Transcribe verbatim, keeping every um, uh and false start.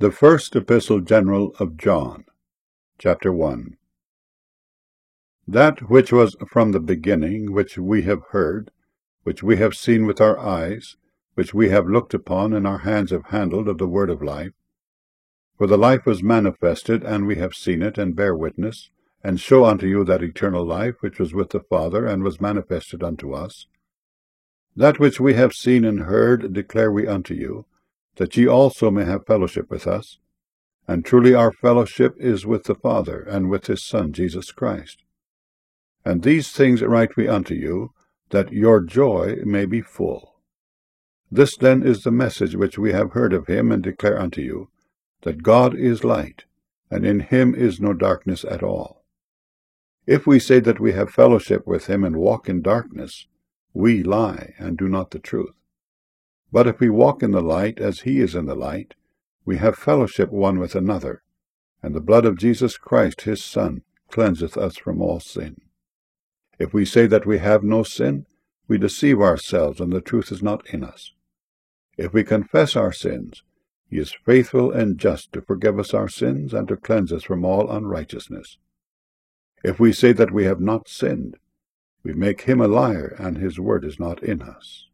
The First Epistle General of John, Chapter one. That which was from the beginning, which we have heard, which we have seen with our eyes, which we have looked upon, and our hands have handled of the word of life. For the life was manifested, and we have seen it, and bear witness, and show unto you that eternal life which was with the Father, and was manifested unto us. That which we have seen and heard declare we unto you, that ye also may have fellowship with us. And truly our fellowship is with the Father, and with his Son Jesus Christ. And these things write we unto you, that your joy may be full. This then is the message which we have heard of him, and declare unto you, that God is light, and in him is no darkness at all. If we say that we have fellowship with him, and walk in darkness, we lie, and do not the truth. But if we walk in the light, as he is in the light, we have fellowship one with another, and the blood of Jesus Christ his Son cleanseth us from all sin. If we say that we have no sin, we deceive ourselves, and the truth is not in us. If we confess our sins, he is faithful and just to forgive us our sins, and to cleanse us from all unrighteousness. If we say that we have not sinned, we make him a liar, and his word is not in us.